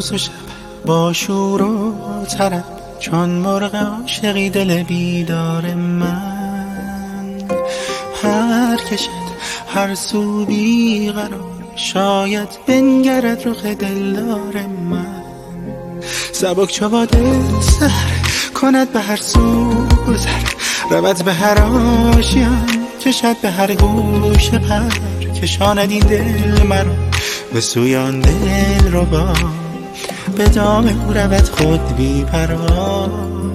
روز و شب با شور و طرب، چون مرغ عاشقی دل بیدار من. هر کشد هر سو بیقرار، شاید بنگرد رخ دلدار من. سبک چو باده سحر کند به هر سو گذر، رود به هر آشیان کشد به هر گوش پر. کشاند این دل مرا به سوی آن دل ربا، به دام او رود خود بی پروا.